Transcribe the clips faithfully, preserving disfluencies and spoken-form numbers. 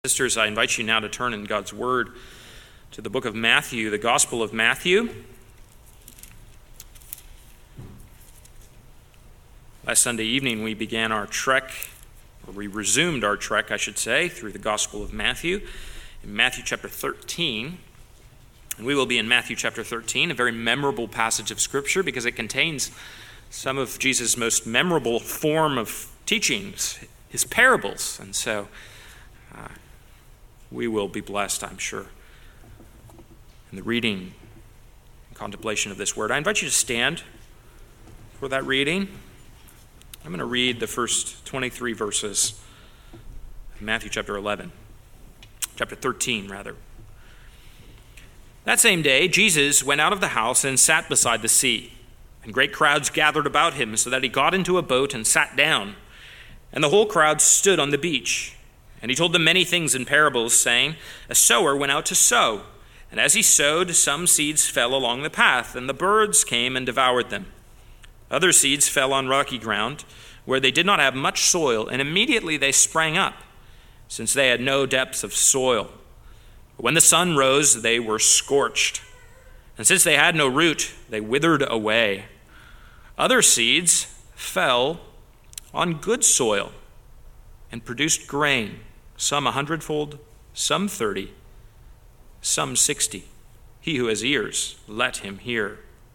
Sisters, I invite you now to turn in God's Word to the book of Matthew, the Gospel of Matthew. Last Sunday evening we began our trek, or we resumed our trek, I should say, through the Gospel of Matthew, in Matthew chapter thirteen. And we will be in Matthew chapter thirteen, a very memorable passage of Scripture because it contains some of Jesus' most memorable form of teachings, his parables. And so uh, we will be blessed, I'm sure, in the reading and contemplation of this word. I invite you to stand for that reading. I'm going to read the first twenty-three verses of Matthew chapter eleven, chapter thirteen, rather. That same day, Jesus went out of the house and sat beside the sea, and great crowds gathered about him, so that he got into a boat and sat down, and the whole crowd stood on the beach. And he told them many things in parables, saying, A sower went out to sow, and as he sowed, some seeds fell along the path, and the birds came and devoured them. Other seeds fell on rocky ground, where they did not have much soil, and immediately they sprang up, since they had no depth of soil. But when the sun rose, they were scorched, and since they had no root, they withered away. Other seeds fell on good soil, and produced grain, some a hundredfold, some thirty, some sixty. He who has ears, let him hear.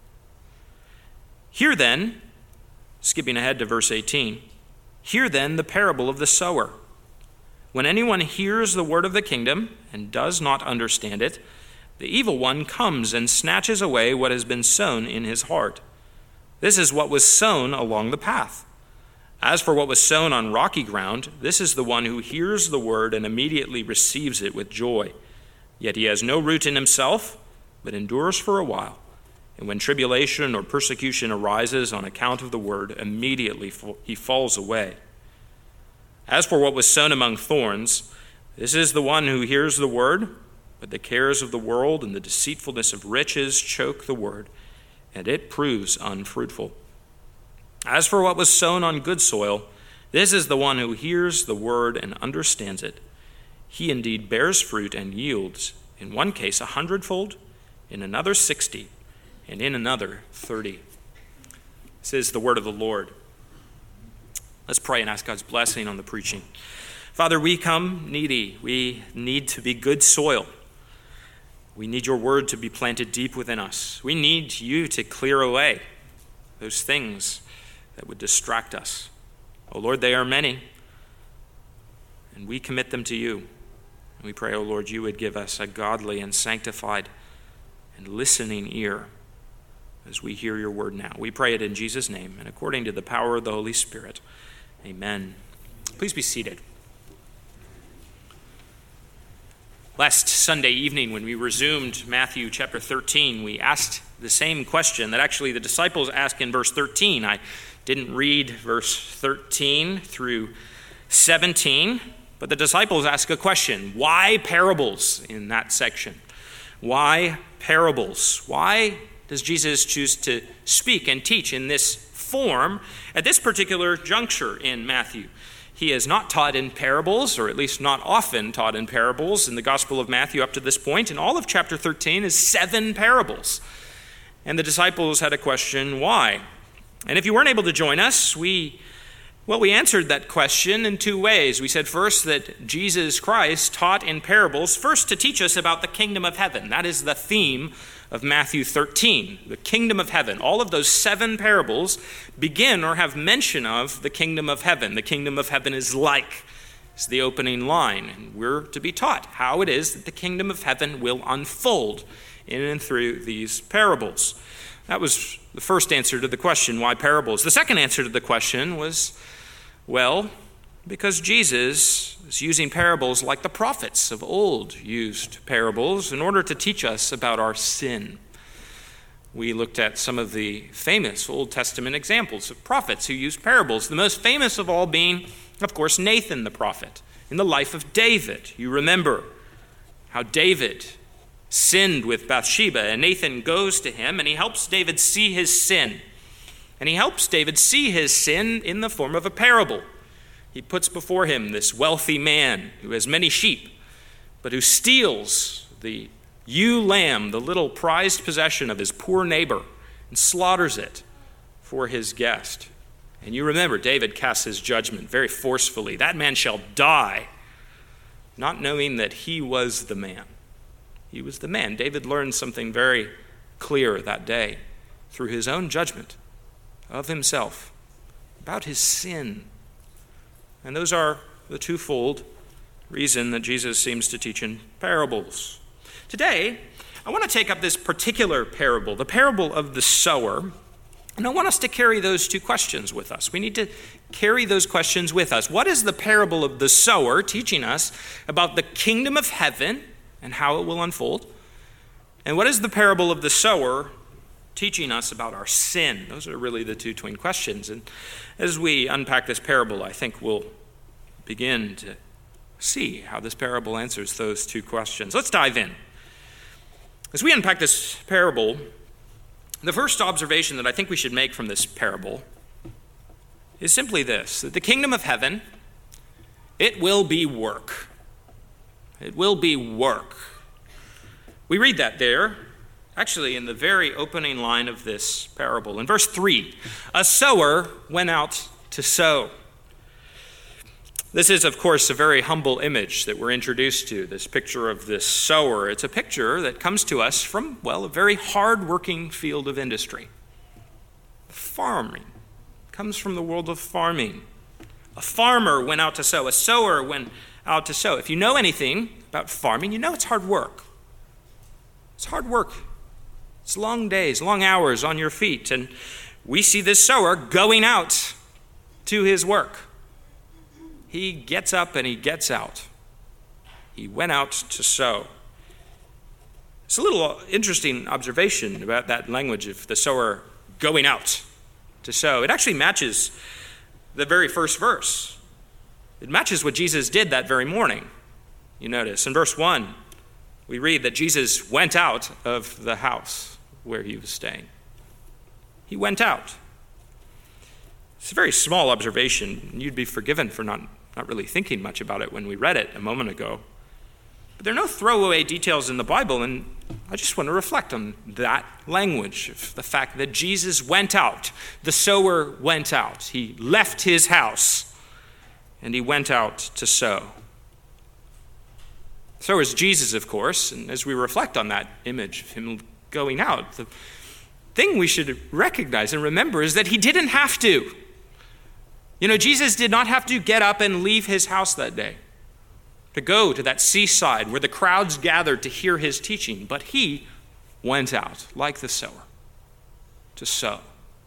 Hear then, skipping ahead to verse eighteen, hear then the parable of the sower. When anyone hears the word of the kingdom and does not understand it, the evil one comes and snatches away what has been sown in his heart. This is what was sown along the path. As for what was sown on rocky ground, this is the one who hears the word and immediately receives it with joy. Yet he has no root in himself, but endures for a while. And when tribulation or persecution arises on account of the word, immediately he falls away. As for what was sown among thorns, this is the one who hears the word, but the cares of the world and the deceitfulness of riches choke the word, and it proves unfruitful. As for what was sown on good soil, this is the one who hears the word and understands it. He indeed bears fruit and yields, in one case a hundredfold, in another sixty, and in another thirty. This is the word of the Lord. Let's pray and ask God's blessing on the preaching. Father, we come needy. We need to be good soil. We need your word to be planted deep within us. We need you to clear away those things that would distract us. Oh Lord, they are many, and we commit them to you. And we pray, oh Lord, you would give us a godly and sanctified and listening ear as we hear your word now. We pray it in Jesus' name and according to the power of the Holy Spirit. Amen. Please be seated. Last Sunday evening, when we resumed Matthew chapter thirteen, we asked the same question that actually the disciples ask in verse thirteen. I didn't read verse thirteen through seventeen, but the disciples ask a question. Why parables in that section? Why parables? Why does Jesus choose to speak and teach in this form at this particular juncture in Matthew? He is not taught in parables, or at least not often taught in parables in the Gospel of Matthew up to this point. And all of chapter thirteen is seven parables. And the disciples had a question, why? And if you weren't able to join us, we, well, we answered that question in two ways. We said first that Jesus Christ taught in parables, first to teach us about the kingdom of heaven. That is the theme of Matthew thirteen, the kingdom of heaven. All of those seven parables begin or have mention of the kingdom of heaven. The kingdom of heaven is like, is the opening line. And we're to be taught how it is that the kingdom of heaven will unfold in and through these parables. That was the first answer to the question, why parables? The second answer to the question was, well, because Jesus is using parables like the prophets of old used parables in order to teach us about our sin. We looked at some of the famous Old Testament examples of prophets who used parables, the most famous of all being, of course, Nathan the prophet in the life of David. You remember how David sinned with Bathsheba, and Nathan goes to him and he helps David see his sin. And he helps David see his sin in the form of a parable. He puts before him this wealthy man who has many sheep, but who steals the ewe lamb, the little prized possession of his poor neighbor, and slaughters it for his guest. And you remember, David casts his judgment very forcefully. That man shall die, not knowing that he was the man. He was the man. David learned something very clear that day through his own judgment of himself about his sin. And those are the twofold reason that Jesus seems to teach in parables. Today, I want to take up this particular parable, the parable of the sower, and I want us to carry those two questions with us. We need to carry those questions with us. What is the parable of the sower teaching us about the kingdom of heaven and how it will unfold? And what is the parable of the sower teaching us about our sin? Those are really the two twin questions. And as we unpack this parable, I think we'll begin to see how this parable answers those two questions. Let's dive in. As we unpack this parable, the first observation that I think we should make from this parable is simply this, that the kingdom of heaven, it will be work. It will be work. We read that there, actually in the very opening line of this parable. In verse three, a sower went out to sow. This is, of course, a very humble image that we're introduced to, this picture of this sower. It's a picture that comes to us from, well, a very hard-working field of industry. Farming. It comes from the world of farming. A farmer went out to sow. A sower went out to sow. If you know anything about farming, you know it's hard work. It's hard work. It's long days, long hours on your feet. And we see this sower going out to his work. He gets up and he gets out. He went out to sow. It's a little interesting observation about that language of the sower going out to sow. It actually matches the very first verse. It matches what Jesus did that very morning. You notice in verse one, we read that Jesus went out of the house where he was staying. He went out. It's a very small observation, and you'd be forgiven for not, not really thinking much about it when we read it a moment ago. But there are no throwaway details in the Bible, and I just want to reflect on that language, of the fact that Jesus went out. The sower went out. He left his house, and he went out to sow. So is Jesus, of course, and as we reflect on that image of him going out, the thing we should recognize and remember is that he didn't have to. You know, Jesus did not have to get up and leave his house that day to go to that seaside where the crowds gathered to hear his teaching, but he went out, like the sower, to sow.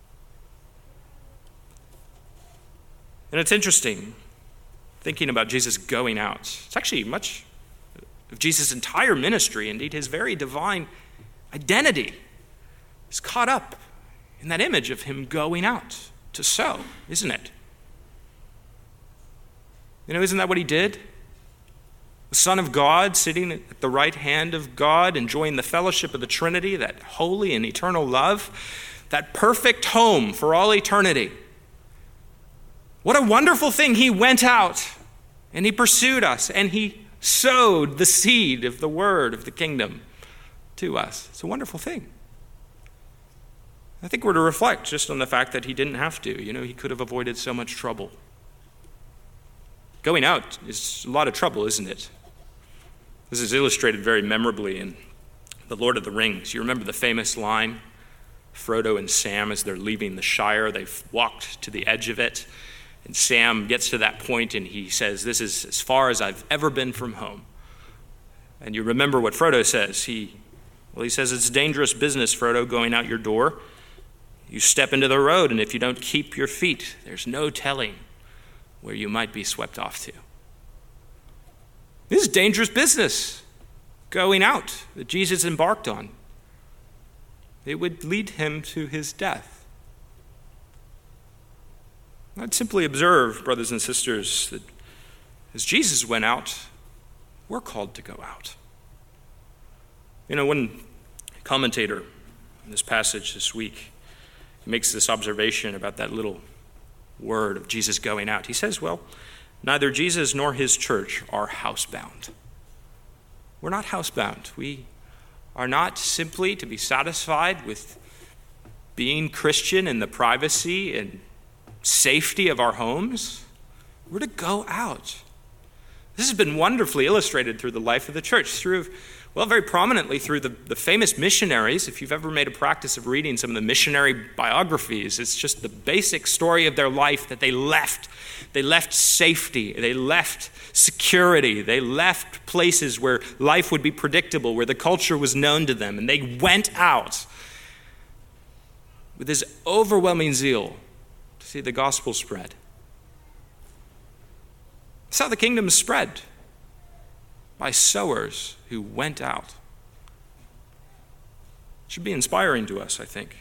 And it's interesting, thinking about Jesus going out. It's actually much of Jesus' entire ministry, indeed his very divine identity, is caught up in that image of him going out to sow, isn't it? You know, isn't that what he did? The Son of God sitting at the right hand of God, enjoying the fellowship of the Trinity, that holy and eternal love, that perfect home for all eternity. What a wonderful thing. He went out and he pursued us and he sowed the seed of the word of the kingdom to us. It's a wonderful thing. I think we're to reflect just on the fact that he didn't have to. You know, he could have avoided so much trouble. Going out is a lot of trouble, isn't it? This is illustrated very memorably in The Lord of the Rings. You remember the famous line, Frodo and Sam, as they're leaving the Shire, they've walked to the edge of it, and Sam gets to that point and he says, "This is as far as I've ever been from home." And you remember what Frodo says. He, well, he says, "It's dangerous business, Frodo, going out your door. You step into the road, and if you don't keep your feet, there's no telling where you might be swept off to." This is dangerous business, going out, that Jesus embarked on. It would lead him to his death. I'd simply observe, brothers and sisters, that as Jesus went out, we're called to go out. You know, one commentator in this passage this week, he makes this observation about that little word of Jesus going out. He says, well, neither Jesus nor his church are housebound. we're not housebound. We are not simply to be satisfied with being Christian in the privacy and safety of our homes. We're to go out. This has been wonderfully illustrated through the life of the church, through, well, very prominently through the, the famous missionaries. If you've ever made a practice of reading some of the missionary biographies, it's just the basic story of their life that they left. They left safety. They left security. They left places where life would be predictable, where the culture was known to them, and they went out with this overwhelming zeal to see the gospel spread. That's how the kingdom is spread, by sowers who went out. It should be inspiring to us, I think.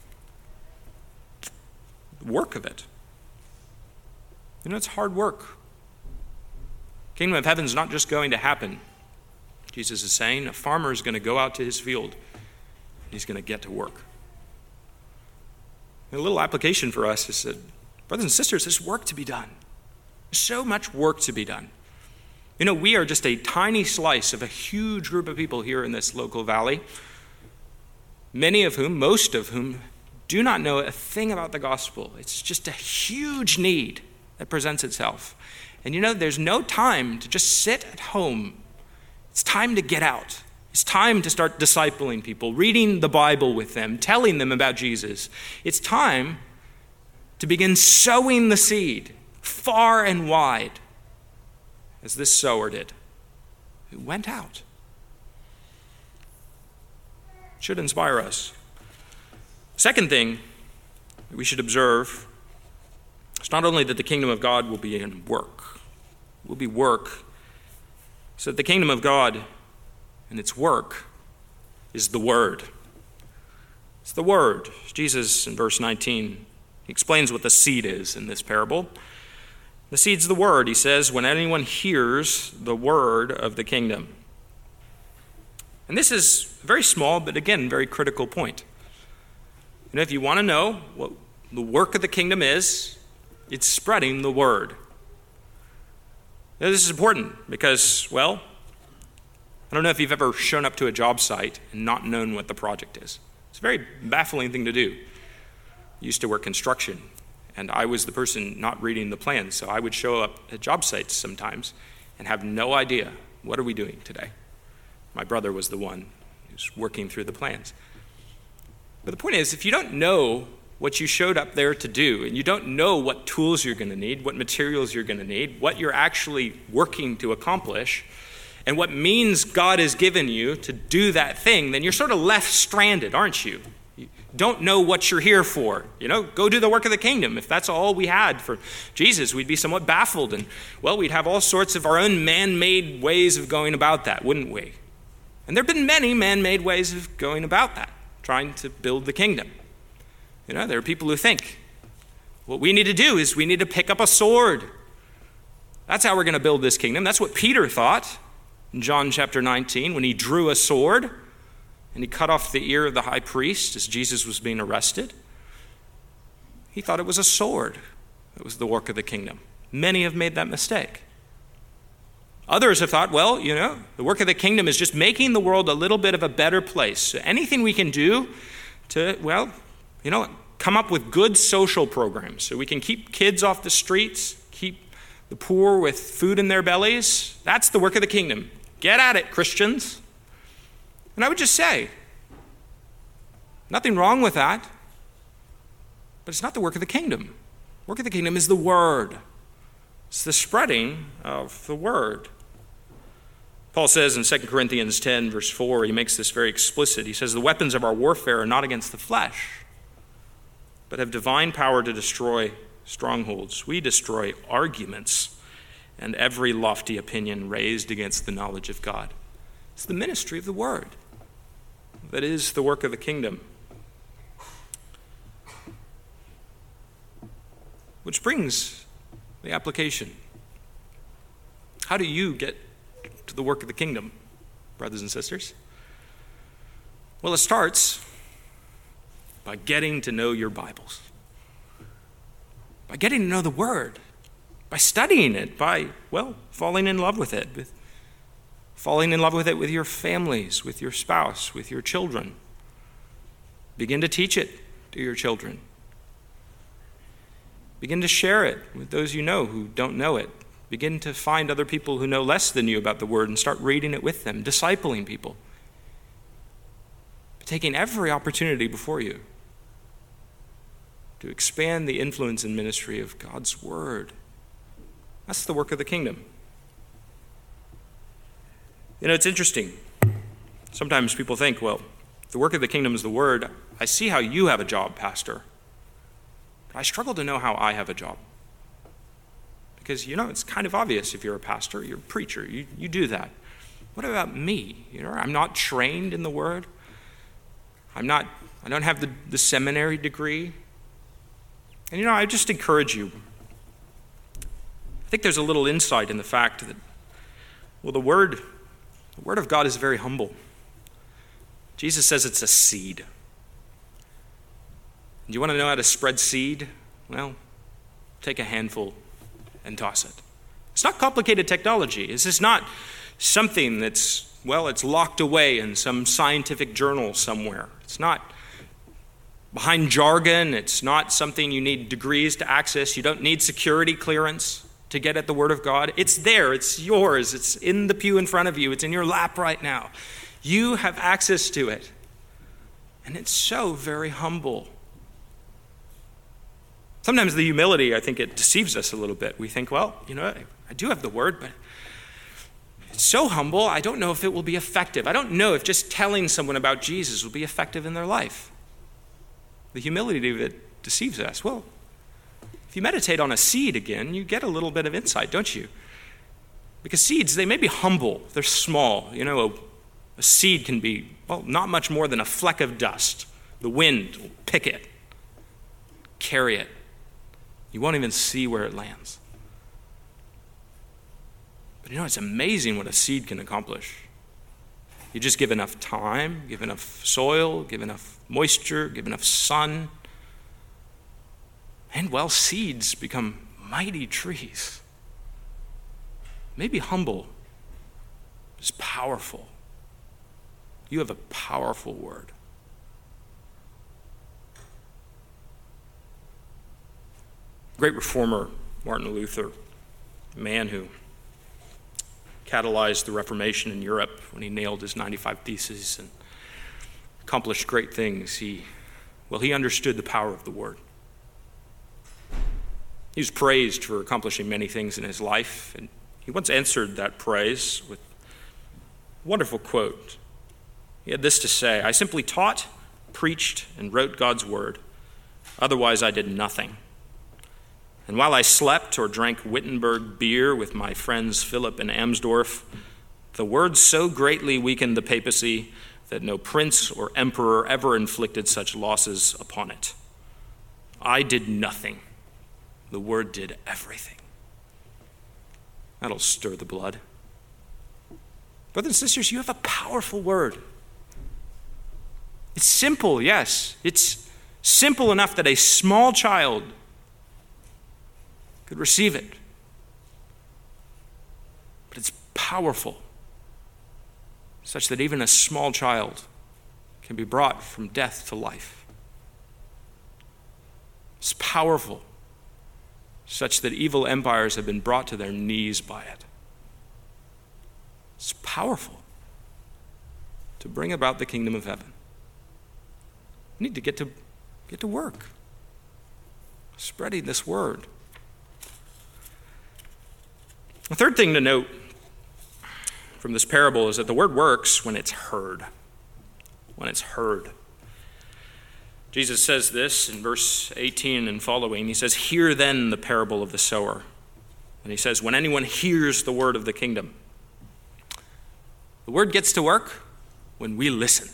The work of it. You know, it's hard work. Kingdom of heaven is not just going to happen. Jesus is saying a farmer is going to go out to his field. He's going to get to work. And a little application for us is that, brothers and sisters, there's work to be done. There's so much work to be done. You know, we are just a tiny slice of a huge group of people here in this local valley, many of whom, most of whom, do not know a thing about the gospel. It's just a huge need that presents itself. And you know, there's no time to just sit at home. It's time to get out. It's time to start discipling people, reading the Bible with them, telling them about Jesus. It's time to begin sowing the seed far and wide, as this sower did, who went out. It should inspire us. Second thing that we should observe is not only that the kingdom of God will be in work, will be work, so that the kingdom of God and its work is the word. It's the word. Jesus, in verse nineteen, he explains what the seed is in this parable. The seed's the word, he says, when anyone hears the word of the kingdom. And this is a very small, but again, very critical point. You know, if you want to know what the work of the kingdom is, it's spreading the word. Now, this is important because, well, I don't know if you've ever shown up to a job site and not known what the project is. It's a very baffling thing to do. I used to work construction, and I was the person not reading the plans, so I would show up at job sites sometimes and have no idea, what are we doing today? My brother was the one who was working through the plans. But the point is, if you don't know what you showed up there to do, and you don't know what tools you're going to need, what materials you're going to need, what you're actually working to accomplish, and what means God has given you to do that thing, then you're sort of left stranded, aren't you? You don't know what you're here for. You know, go do the work of the kingdom. If that's all we had for Jesus, we'd be somewhat baffled. And, well, we'd have all sorts of our own man-made ways of going about that, wouldn't we? And there have been many man-made ways of going about that, trying to build the kingdom. You know, there are people who think, what we need to do is we need to pick up a sword. That's how we're going to build this kingdom. That's what Peter thought in John chapter nineteen, when he drew a sword and he cut off the ear of the high priest as Jesus was being arrested. He thought it was a sword that was the work of the kingdom. Many have made that mistake. Others have thought, well, you know, the work of the kingdom is just making the world a little bit of a better place. So anything we can do to, well, you know, come up with good social programs so we can keep kids off the streets, keep the poor with food in their bellies, that's the work of the kingdom. Get at it, Christians. And I would just say, nothing wrong with that, but it's not the work of the kingdom. The work of the kingdom is the word. It's the spreading of the word. Paul says in Second Corinthians ten, verse four, he makes this very explicit. He says, the weapons of our warfare are not against the flesh, but have divine power to destroy strongholds. We destroy arguments and every lofty opinion raised against the knowledge of God. It's the ministry of the word that is the work of the kingdom. Which brings the application. How do you get to the work of the kingdom, brothers and sisters? Well, it starts by getting to know your Bibles. By getting to know the Word. By studying it. By, well, falling in love with it. falling in love with it with your families, with your spouse, with your children. Begin to teach it to your children. Begin to share it with those you know who don't know it. Begin to find other people who know less than you about the word and start reading it with them, discipling people. Taking every opportunity before you to expand the influence and ministry of God's word. That's the work of the kingdom. You know, it's interesting. Sometimes people think, well, the work of the kingdom is the word. I see how you have a job, Pastor. But I struggle to know how I have a job. Because, you know, it's kind of obvious if you're a pastor, you're a preacher, you, you do that. What about me? You know, I'm not trained in the word. I'm not, I don't have the, the seminary degree. And, you know, I just encourage you. I think there's a little insight in the fact that, well, the word, the word of God is very humble. Jesus says it's a seed. Do you want to know how to spread seed? Well, take a handful and toss it. It's not complicated technology. This is not something that's, well, it's locked away in some scientific journal somewhere. It's not behind jargon. It's not something you need degrees to access. You don't need security clearance to get at the Word of God. It's there. It's yours. It's in the pew in front of you. It's in your lap right now. You have access to it. And it's so very humble. Sometimes the humility, I think it deceives us a little bit. We think, well, you know, I do have the Word, but it's so humble, I don't know if it will be effective. I don't know if just telling someone about Jesus will be effective in their life. The humility of it deceives us. Well, if you meditate on a seed again, you get a little bit of insight, don't you? Because seeds, they may be humble. They're small. You know, a, a seed can be, well, not much more than a fleck of dust. The wind will pick it, carry it. You won't even see where it lands. But you know, it's amazing what a seed can accomplish. You just give enough time, give enough soil, give enough moisture, give enough sun. And well, seeds become mighty trees. Maybe humble, it's powerful. You have a powerful word. Great reformer Martin Luther, a man who catalyzed the Reformation in Europe when he nailed his ninety-five Theses and accomplished great things. He, well, he understood the power of the word. He was praised for accomplishing many things in his life, and he once answered that praise with a wonderful quote. He had this to say: "I simply taught, preached, and wrote God's word. Otherwise, I did nothing. And while I slept or drank Wittenberg beer with my friends Philip and Amsdorf, the word so greatly weakened the papacy that no prince or emperor ever inflicted such losses upon it. I did nothing. The word did everything." That'll stir the blood. Brothers and sisters, you have a powerful word. It's simple, yes. It's simple enough that a small child could receive it. But it's powerful, such that even a small child can be brought from death to life. It's powerful, such that evil empires have been brought to their knees by it. It's powerful to bring about the kingdom of heaven. We need to get to get to work, spreading this word. The third thing to note from this parable is that the word works when it's heard. When it's heard. Jesus says this in verse eighteen and following. He says, "Hear then the parable of the sower." And he says, when anyone hears the word of the kingdom. The word gets to work when we listen.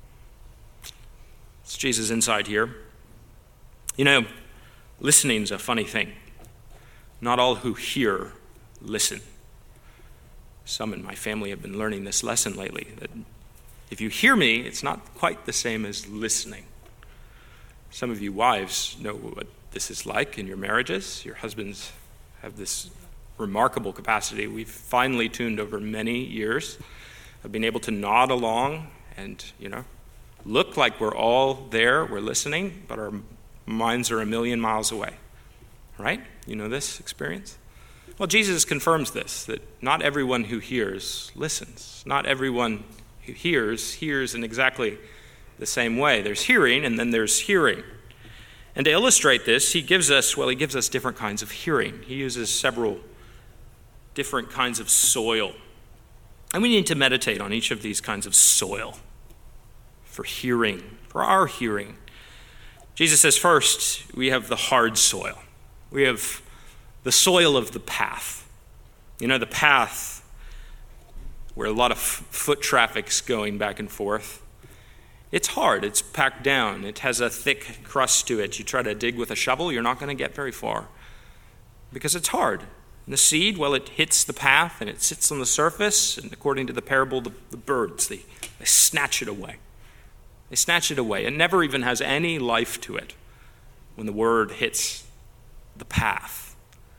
It's Jesus' insight here. You know, listening's a funny thing. Not all who hear listen. Some in my family have been learning this lesson lately, that if you hear me, it's not quite the same as listening. Some of you wives know what this is like in your marriages. Your husbands have this remarkable capacity we've finely tuned over many years of being able to nod along and, you know, look like we're all there, we're listening, but our minds are a million miles away. Right? You know this experience? Well, Jesus confirms this, that not everyone who hears listens. Not everyone who hears, hears in exactly the same way. There's hearing, and then there's hearing. And to illustrate this, he gives us, well, he gives us different kinds of hearing. He uses several different kinds of soil. And we need to meditate on each of these kinds of soil for hearing, for our hearing. Jesus says, first, we have the hard soil. We have the soil of the path. You know, the path where a lot of foot traffic's going back and forth. It's hard. It's packed down. It has a thick crust to it. You try to dig with a shovel, you're not going to get very far because it's hard. And the seed, well, it hits the path and it sits on the surface. And according to the parable, the, the birds, they, they snatch it away. They snatch it away. It never even has any life to it when the word hits the path.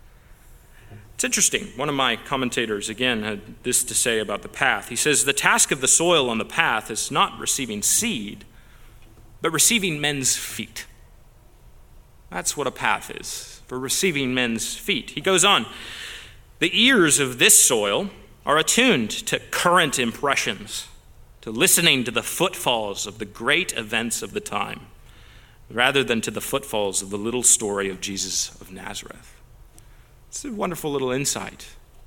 It's interesting. One of my commentators, again, had this to say about the path. He says, the task of the soil on the path is not receiving seed, but receiving men's feet. That's what a path is, for receiving men's feet. He goes on, the ears of this soil are attuned to current impressions, to listening to the footfalls of the great events of the time, rather than to the footfalls of the little story of Jesus of Nazareth. It's a wonderful little insight.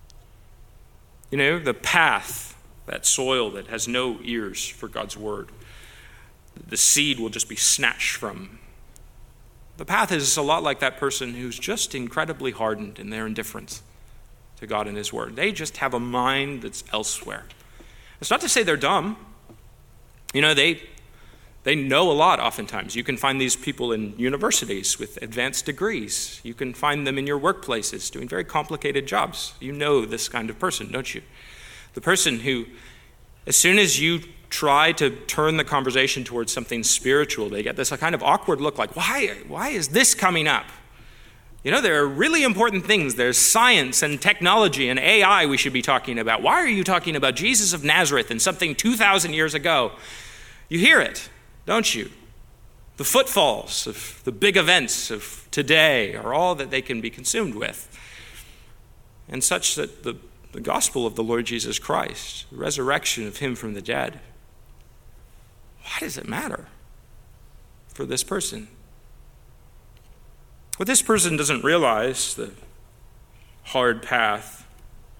You know, the path, that soil that has no ears for God's word, the seed will just be snatched from. The path is a lot like that person who's just incredibly hardened in their indifference to God and his word. They just have a mind that's elsewhere. It's not to say they're dumb. You know, they they know a lot oftentimes. You can find these people in universities with advanced degrees. You can find them in your workplaces doing very complicated jobs. You know this kind of person, don't you? The person who, as soon as you try to turn the conversation towards something spiritual, they get this kind of awkward look like, why, why is this coming up? You know, there are really important things. There's science and technology and A I we should be talking about. Why are you talking about Jesus of Nazareth and something two thousand years ago? You hear it, don't you? The footfalls of the big events of today are all that they can be consumed with. And such that the, the gospel of the Lord Jesus Christ, the resurrection of him from the dead, why does it matter for this person? What this person doesn't realize, the hard path,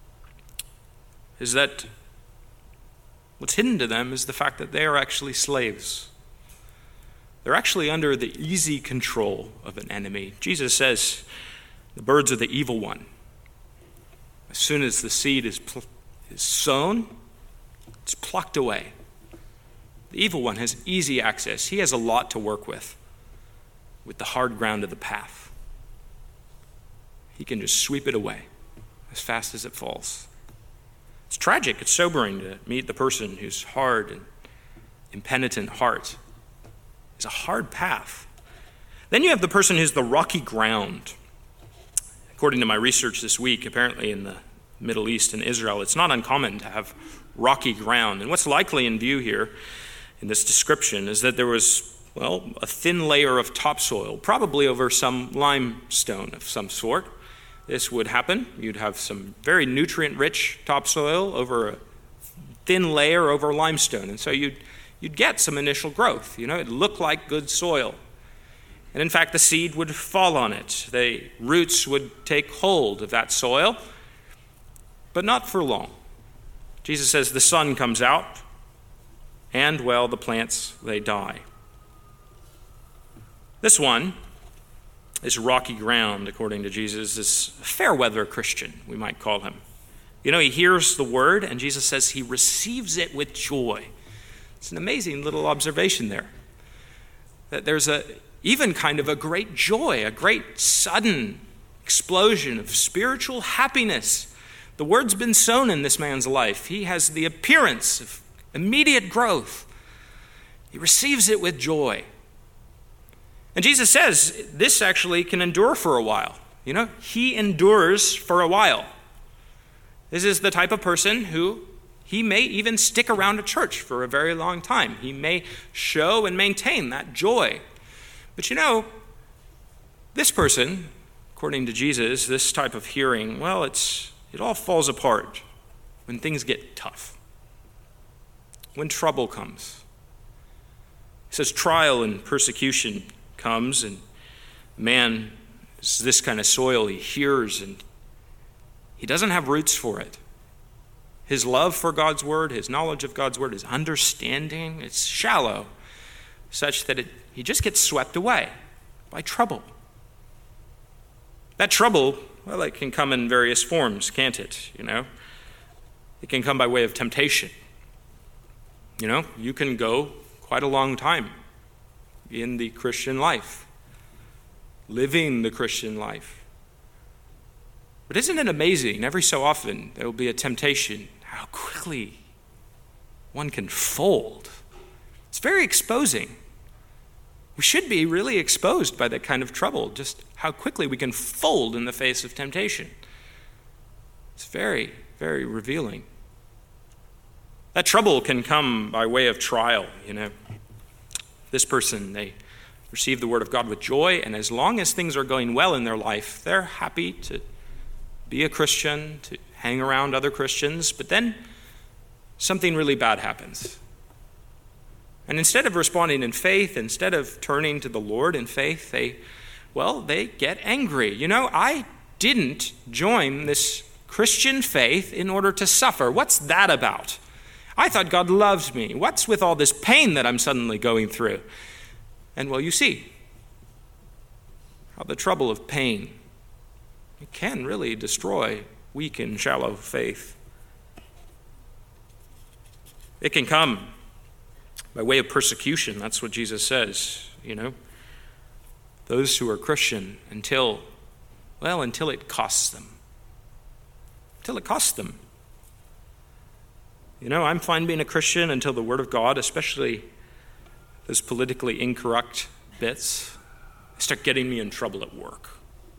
is that what's hidden to them is the fact that they are actually slaves. They're actually under the easy control of an enemy. Jesus says, the birds are the evil one. As soon as the seed is, pl- is sown, it's plucked away. The evil one has easy access. He has a lot to work with, with the hard ground of the path. He can just sweep it away as fast as it falls. It's tragic, it's sobering to meet the person whose hard and impenitent heart is a hard path. Then you have the person who's the rocky ground. According to my research this week, apparently in the Middle East and Israel, it's not uncommon to have rocky ground. And what's likely in view here in this description is that there was, well, a thin layer of topsoil, probably over some limestone of some sort. This would happen. You'd have some very nutrient-rich topsoil over a thin layer over limestone. And so you'd, you'd get some initial growth. You know, it looked like good soil. And in fact, the seed would fall on it. The roots would take hold of that soil, but not for long. Jesus says the sun comes out, and, well, the plants, they die. This one, this rocky ground, according to Jesus, is a fair-weather Christian, we might call him. You know, he hears the word, and Jesus says he receives it with joy. It's an amazing little observation there. That there's a even kind of a great joy, a great sudden explosion of spiritual happiness. The word's been sown in this man's life. He has the appearance of immediate growth. He receives it with joy. And Jesus says this actually can endure for a while. You know, he endures for a while. This is the type of person who he may even stick around a church for a very long time. He may show and maintain that joy. But you know, this person, according to Jesus, this type of hearing, well, it's it all falls apart when things get tough, when trouble comes. He says trial and persecution comes, and man is this kind of soil. He hears, and he doesn't have roots for it. His love for God's word, his knowledge of God's word, his understanding, it's shallow, such that it, he just gets swept away by trouble. That trouble, well, it can come in various forms, can't it? You know, it can come by way of temptation. You know, you can go quite a long time in the Christian life, living the Christian life. But isn't it amazing? Every so often there will be a temptation, how quickly one can fold. It's very exposing. We should be really exposed by that kind of trouble, just how quickly we can fold in the face of temptation. It's very, very revealing. That trouble can come by way of trial, you know. This person, they receive the word of God with joy, and as long as things are going well in their life, they're happy to be a Christian, to hang around other Christians, but then something really bad happens. And instead of responding in faith, instead of turning to the Lord in faith, they, well, they get angry. You know, I didn't join this Christian faith in order to suffer. What's that about? I thought God loved me. What's with all this pain that I'm suddenly going through? And well, you see how the trouble of pain, it can really destroy weak and shallow faith. It can come by way of persecution. That's what Jesus says, you know. Those who are Christian until, well, until it costs them. Until it costs them. You know, I'm fine being a Christian until the Word of God, especially those politically incorrect bits, start getting me in trouble at work.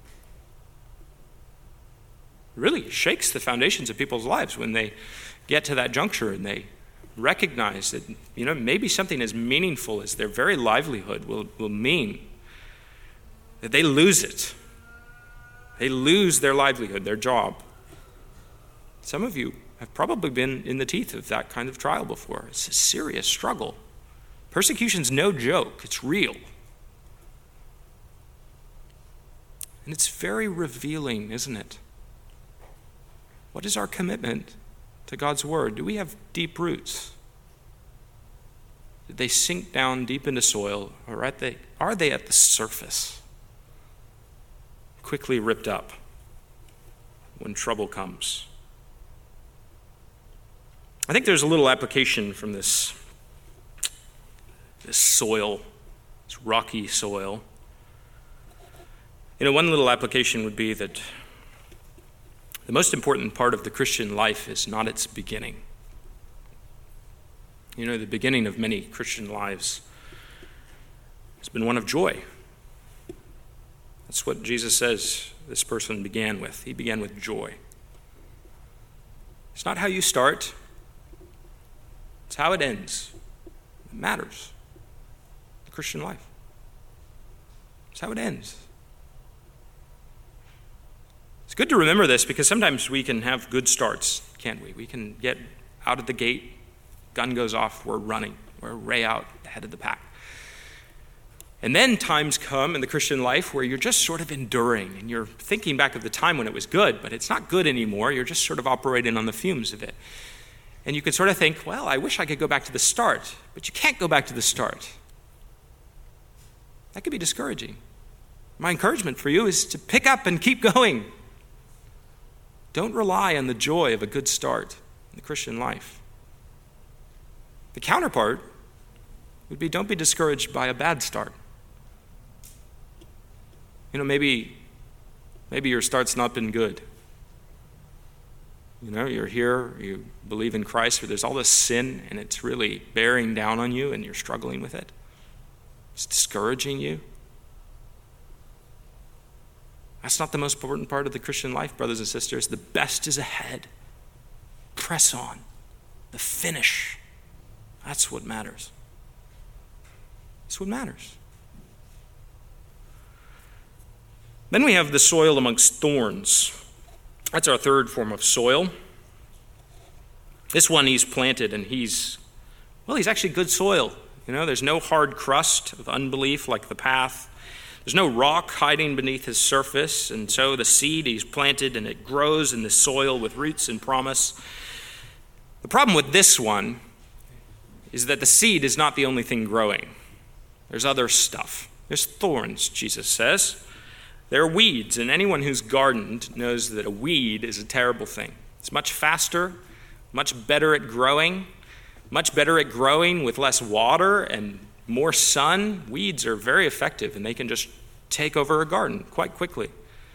It really shakes the foundations of people's lives when they get to that juncture and they recognize that, you know, maybe something as meaningful as their very livelihood will, will mean that they lose it. They lose their livelihood, their job. Some of you have probably been in the teeth of that kind of trial before. It's a serious struggle. Persecution's no joke. It's real. And it's very revealing, isn't it? What is our commitment to God's word? Do we have deep roots? Did they sink down deep into soil, or are they, are they at the surface, quickly ripped up when trouble comes? I think there's a little application from this, this soil, this rocky soil. You know, one little application would be that the most important part of the Christian life is not its beginning. You know, the beginning of many Christian lives has been one of joy. That's what Jesus says this person began with. He began with joy. It's not how you start. It's how it ends. It matters. The Christian life. It's how it ends. It's good to remember this because sometimes we can have good starts, can't we? We can get out of the gate, gun goes off, we're running. We're way out ahead of the pack. And then times come in the Christian life where you're just sort of enduring and you're thinking back of the time when it was good, but it's not good anymore. You're just sort of operating on the fumes of it. And you can sort of think, well, I wish I could go back to the start, but you can't go back to the start. That could be discouraging. My encouragement for you is to pick up and keep going. Don't rely on the joy of a good start in the Christian life. The counterpart would be don't be discouraged by a bad start. You know, maybe, maybe your start's not been good. You know, you're here, you believe in Christ, but there's all this sin and it's really bearing down on you and you're struggling with it. It's discouraging you. That's not the most important part of the Christian life, brothers and sisters. The best is ahead. press on, the finish. That's what matters. That's what matters. Then we have the soil amongst thorns. That's our third form of soil. This one he's planted and he's, well, he's actually good soil. You know, there's no hard crust of unbelief like the path. There's no rock hiding beneath his surface. And so the seed he's planted and it grows in the soil with roots and promise. The problem with this one is that the seed is not the only thing growing. There's other stuff. There's thorns, Jesus says. There are weeds, and anyone who's gardened knows that a weed is a terrible thing. It's much faster, much better at growing, much better at growing with less water and more sun. Weeds are very effective, and they can just take over a garden quite quickly,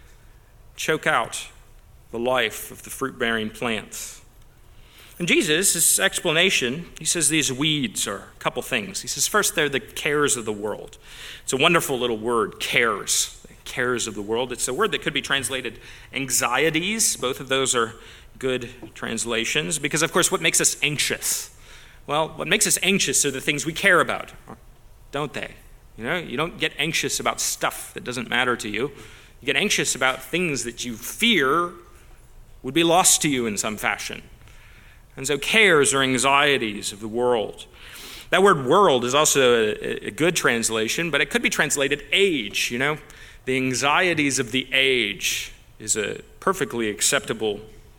choke out the life of the fruit-bearing plants. And Jesus, his explanation, he says these weeds are a couple things. He says, first, they're the cares of the world. It's a wonderful little word, cares, the cares of the world. It's a word that could be translated anxieties. Both of those are good translations because, of course, what makes us anxious? Well, what makes us anxious are the things we care about, don't they? You know, you don't get anxious about stuff that doesn't matter to you. You get anxious about things that you fear would be lost to you in some fashion. And so cares or anxieties of the world. That word world is also a, a good translation, but it could be translated age, you know. The anxieties of the age is a perfectly acceptable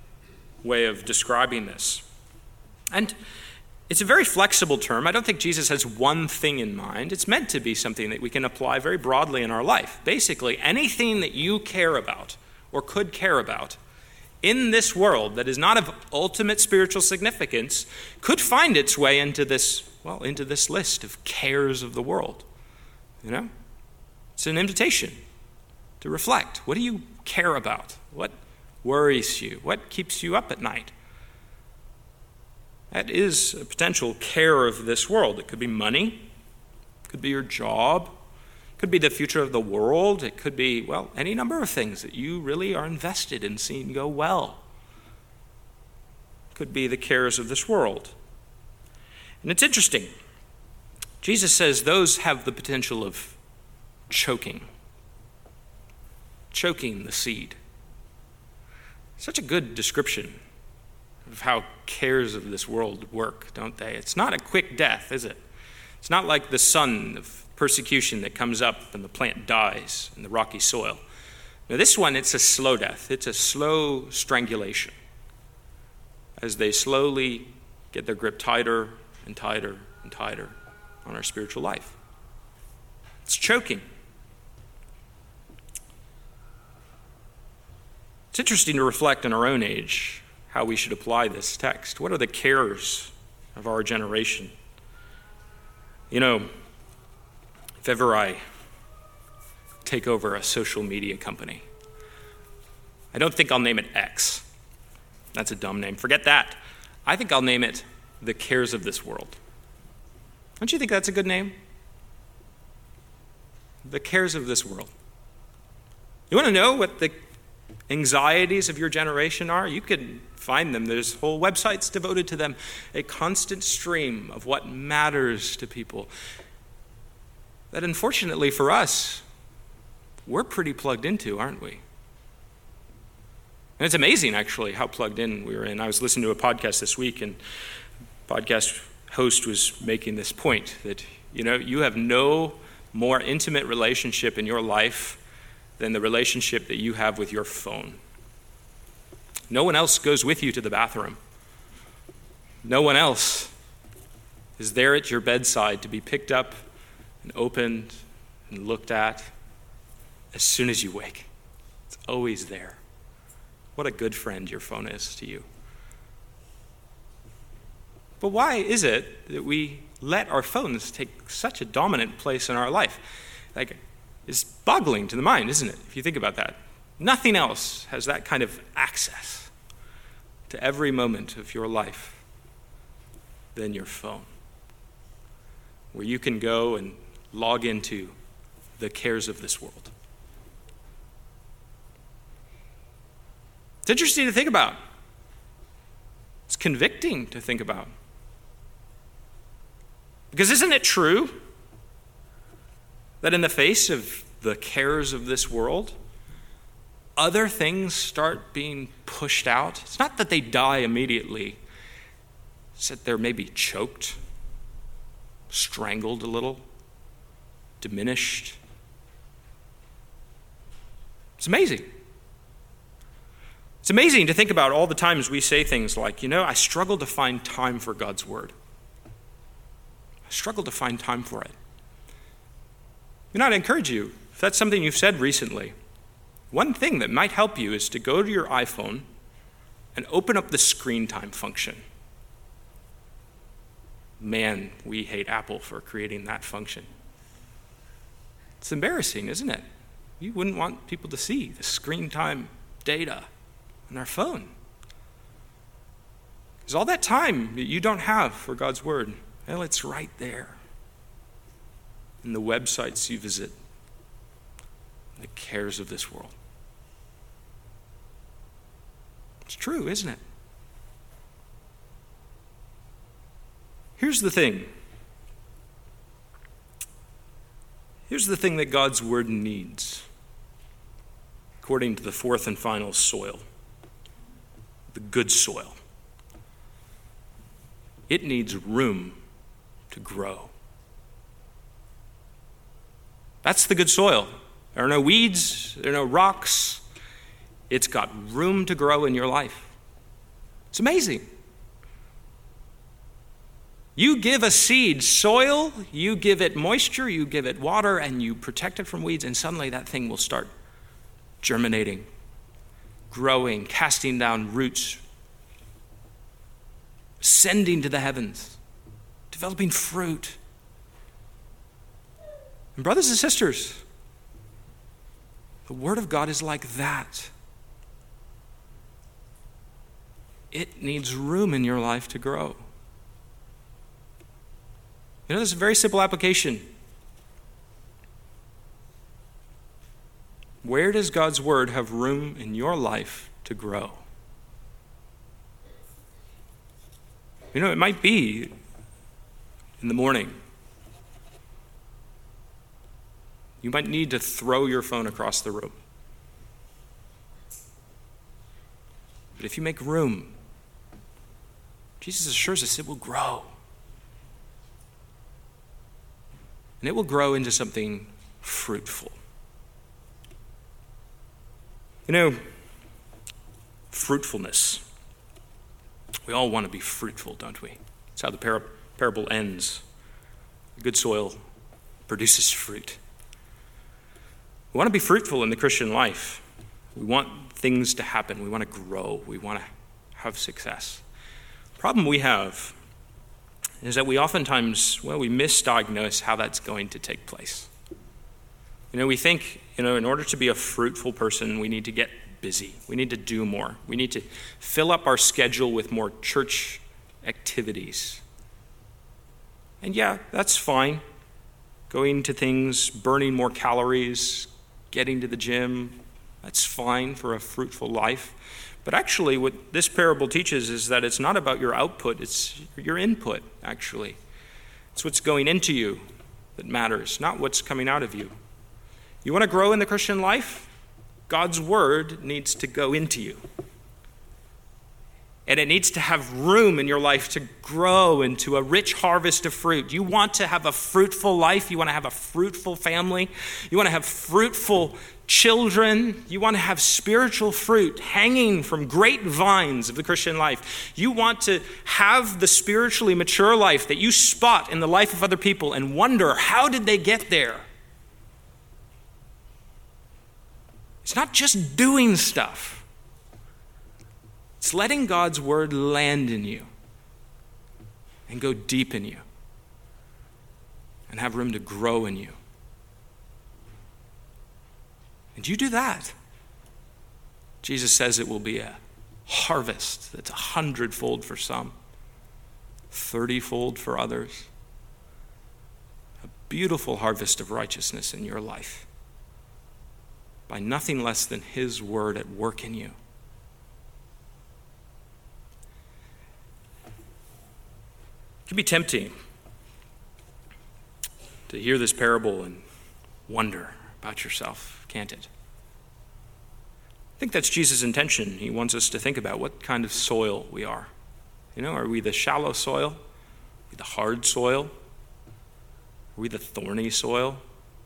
way of describing this. And it's a very flexible term. I don't think Jesus has one thing in mind. It's meant to be something that we can apply very broadly in our life. Basically, anything that you care about or could care about in this world that is not of ultimate spiritual significance could find its way into this, well, into this list of cares of the world. You know? It's an invitation to reflect. What do you care about? What worries you? What keeps you up at night? That is a potential care of this world. It could be money. It could be your job. It could be the future of the world. It could be, well, any number of things that you really are invested in seeing go well. It could be the cares of this world. And it's interesting. Jesus says those have the potential of choking. Choking the seed. Such a good description of how cares of this world work, don't they? It's not a quick death, is it? It's not like the sun of persecution that comes up and the plant dies in the rocky soil. Now, this one, it's a slow death. It's a slow strangulation as they slowly get their grip tighter and tighter and tighter on our spiritual life. It's choking. It's interesting to reflect on our own age how we should apply this text. What are the cares of our generation? You know, if ever I take over a social media company, I don't think I'll name it X. That's a dumb name. Forget that. I think I'll name it The Cares of This World. Don't you think that's a good name? The Cares of This World. You want to know what the anxieties of your generation are? You can find them. There's whole websites devoted to them. A constant stream of what matters to people. That unfortunately for us, we're pretty plugged into, aren't we? And it's amazing, actually, how plugged in we were in. I was listening to a podcast this week, and the podcast host was making this point that, you know, you have no more intimate relationship in your life than the relationship that you have with your phone. No one else goes with you to the bathroom. No one else is there at your bedside to be picked up and opened and looked at as soon as you wake. It's always there. What a good friend your phone is to you. But why is it that we let our phones take such a dominant place in our life? Like, it's boggling to the mind, isn't it, if you think about that? Nothing else has that kind of access to every moment of your life than your phone, where you can go and log into the cares of this world. It's interesting to think about. It's convicting to think about. Because isn't it true that in the face of the cares of this world, other things start being pushed out? It's not that they die immediately. It's that they're maybe choked, strangled a little, diminished. It's amazing. It's amazing to think about all the times we say things like, you know, I struggle to find time for God's word. I struggle to find time for it. You know, I'd encourage you, if that's something you've said recently, one thing that might help you is to go to your iPhone and open up the screen time function. Man, we hate Apple for creating that function. It's embarrassing, isn't it? You wouldn't want people to see the screen time data on our phone. Because all that time that you don't have for God's word, well, it's right there in the websites you visit, the cares of this world. It's true, isn't it? Here's the thing. Here's the thing that God's word needs, according to the fourth and final soil, the good soil. It needs room to grow. That's the good soil. There are no weeds, there are no rocks. It's got room to grow in your life. It's amazing. You give a seed soil, you give it moisture, you give it water, and you protect it from weeds, and suddenly that thing will start germinating, growing, casting down roots, ascending to the heavens, developing fruit. And brothers and sisters, the Word of God is like that. It needs room in your life to grow. You know, this is a very simple application. Where does God's word have room in your life to grow? You know, it might be in the morning. You might need to throw your phone across the room. But if you make room, Jesus assures us it will grow. And it will grow into something fruitful. You know, fruitfulness. We all want to be fruitful, don't we? That's how the par- parable ends. Good soil produces fruit. We want to be fruitful in the Christian life. We want things to happen. We want to grow. We want to have success. The problem we have is that we oftentimes, well, we misdiagnose how that's going to take place. You know, we think, you know, in order to be a fruitful person, we need to get busy. We need to do more. We need to fill up our schedule with more church activities. And yeah, that's fine. Going to things, burning more calories, getting to the gym, that's fine for a fruitful life. But actually, what this parable teaches is that it's not about your output, it's your input, actually. It's what's going into you that matters, not what's coming out of you. You want to grow in the Christian life? God's word needs to go into you. And it needs to have room in your life to grow into a rich harvest of fruit. You want to have a fruitful life. You want to have a fruitful family. You want to have fruitful children. You want to have spiritual fruit hanging from great vines of the Christian life. You want to have the spiritually mature life that you spot in the life of other people and wonder, how did they get there? It's not just doing stuff. It's letting God's word land in you and go deep in you and have room to grow in you. And you do that, Jesus says it will be a harvest that's a hundredfold for some, thirty-fold for others. A beautiful harvest of righteousness in your life by nothing less than his word at work in you. can be tempting to hear this parable and wonder about yourself, can't it? I think that's Jesus' intention. He wants us to think about what kind of soil we are. You know, are we the shallow soil? Are we the hard soil? Are we the thorny soil?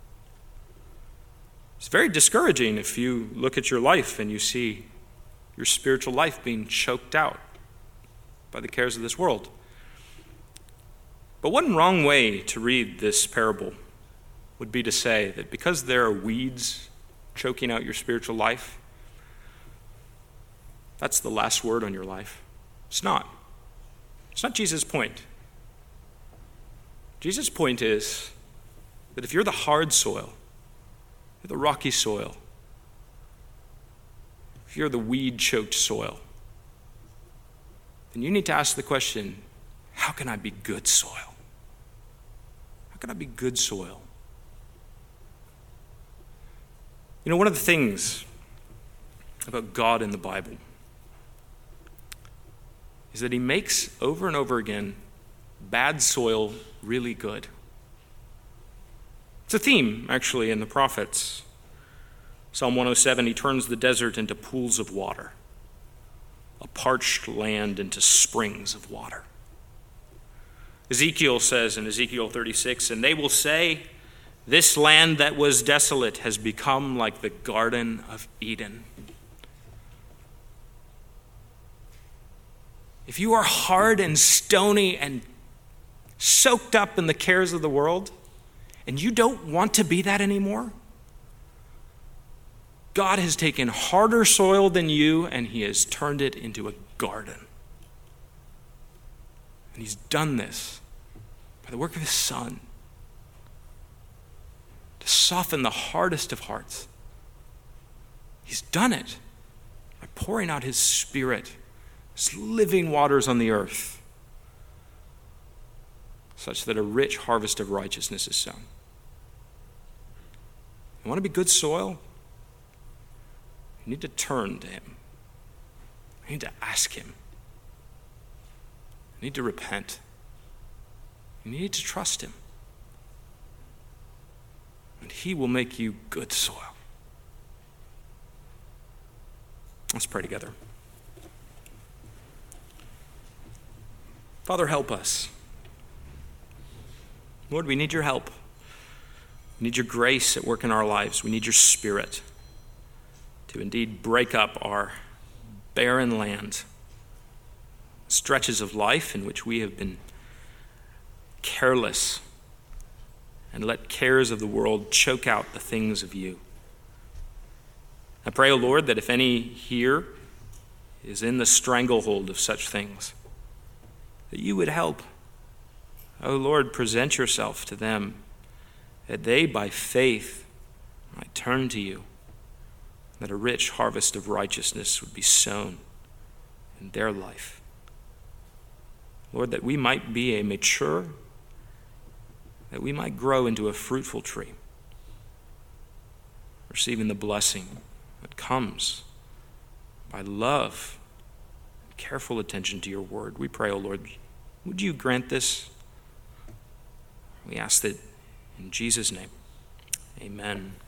It's very discouraging if you look at your life and you see your spiritual life being choked out by the cares of this world. But one wrong way to read this parable would be to say that because there are weeds choking out your spiritual life, that's the last word on your life. It's not. It's not Jesus' point. Jesus' point is that if you're the hard soil, you're the rocky soil, if you're the weed-choked soil, then you need to ask the question, how can I be good soil? How can I be good soil? You know, one of the things about God in the Bible is that he makes over and over again bad soil really good. It's a theme, actually, in the prophets. Psalm one oh seven, he turns the desert into pools of water, a parched land into springs of water. Ezekiel says in Ezekiel thirty-six, and they will say, this land that was desolate has become like the Garden of Eden. If you are hard and stony and soaked up in the cares of the world, and you don't want to be that anymore, God has taken harder soil than you and he has turned it into a garden. And he's done this by the work of his Son to soften the hardest of hearts. He's done it by pouring out his Spirit, his living waters on the earth, such that a rich harvest of righteousness is sown. You want to be good soil? You need to turn to him. You need to ask him. You need to repent. You need to trust him. And he will make you good soil. Let's pray together. Father, help us. Lord, we need your help. We need your grace at work in our lives. We need your Spirit to indeed break up our barren land, stretches of life in which we have been careless and let cares of the world choke out the things of you. I pray, O Lord, that if any here is in the stranglehold of such things, that you would help. O Lord, present yourself to them, that they by faith might turn to you, that a rich harvest of righteousness would be sown in their life. Lord, that we might be a mature, that we might grow into a fruitful tree, receiving the blessing that comes by love and careful attention to your word. We pray, O Lord, would you grant this? We ask that in Jesus' name. Amen.